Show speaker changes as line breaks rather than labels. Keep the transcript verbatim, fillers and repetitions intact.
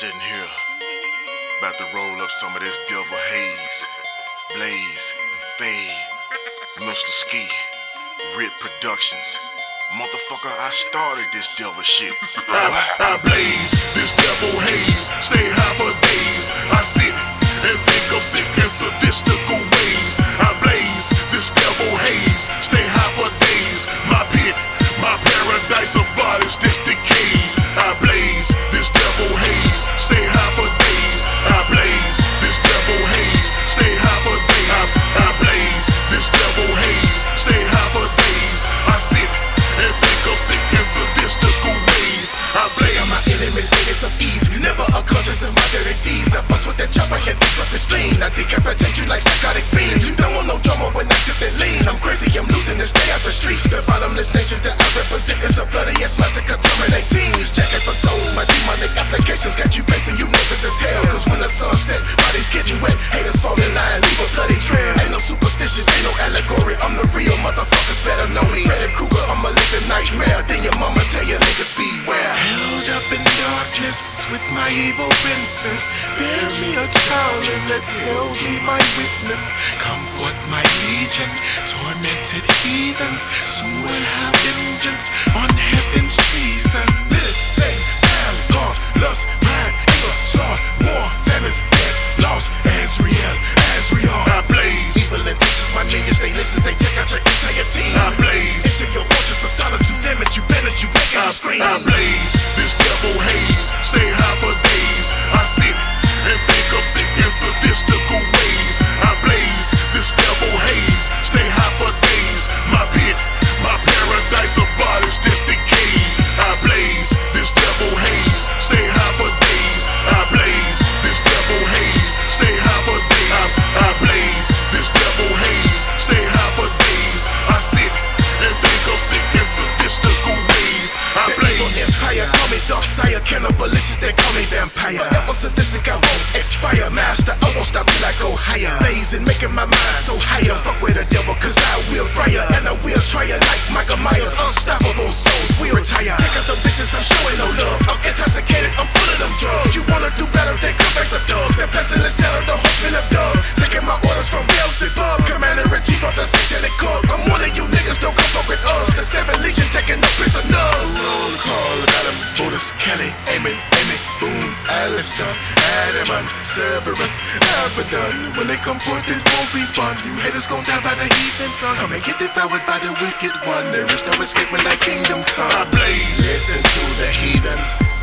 sitting here, about to roll up some of this devil haze, blaze, and fade. Mister Ski, Rit Productions. Motherfucker, I started this devil shit.
I, I blaze this devil haze, stay high for days. I sit and think of sick and sadistical ways. I blaze this devil haze, stay high for days. My pit, my paradise of bodies, this decay. I blaze this devil haze, stay high for days. I blaze this devil haze, stay high for days. I blaze this devil haze, stay high for days. I sit and think of sick and sadistical ways. I blaze
my enemies, haters of ease. Never unconscious of my dirty deeds. I bust with that chopper and disrupt the spleen. I decapitate you like psychotic fiends. You don't want no drama when I sip that lean. I'm crazy, I'm losing this day out the streets. The bottomless nature that I represent is a bloody ass massacre terminating. Checking for souls, my demonic applications got you pacing, you nervous as hell. Cause when the sun sets, bodies getting wet, haters fall in line, leave a bloody trail. Ain't no superstitious, ain't no allegory, I'm the real motherfuckers, better know me. Freddy Krueger, I'm a living nightmare. Then your mama tell you niggas beware. Held up in darkness with my evil innocence. Bear me a child and let hell be my witness. Comfort my legion, tormented heathens. Soon we'll have vengeance on heaven's treason. Listen, alcohol, lust, pride, anger, sword, war, famines, death, loss, Azrael, Azrael.
I blaze
evil intentions, my minions, they listen, they take out your entire team.
I blaze
into your fortress of solitude, damage you banish, you make it scream.
I blaze this devil haze, stay high for days. I sit and think of sick and sadistical ways. I blaze this devil haze, stay high for days. My pit, my paradise of bodies, this decay. I blaze this devil haze, stay high for days. I blaze this devil haze, stay high for days. I blaze this devil haze, stay high for days. I sit and think of sick and sadistical ways. I blaze
empire, call me dark sire, cannibalicious, they call me vampire. Ever sadistic, I won't expire, master. I won't stop till I go higher. Blazing, making my mind so higher. Fuck with the devil, cause I will fire, and I will try it like Michael Myers. Unstoppable souls will retire. Take out the bitches, I'm showing no love. I'm intoxicated, I'm full of them drugs. You wanna do better, then come face a dog. The pestilence out of the horsemen of dogs. Taking my orders from Beelzebub, commander-in-chief of the satanic cult. I'm one of you niggas, don't come fuck with us. The seven legion taking no prisoners. Roll call, Adam, Otis, Kelly, Amen, Emmett, Boom, Alistair, Adamant, Cerberus, Abaddon. When they come forth, it won't be fun. You haters gon' die by the heathen sun. Come and get devoured by the wicked one. There is no escape when thy kingdom comes.
I blaze
Listen to the heathens.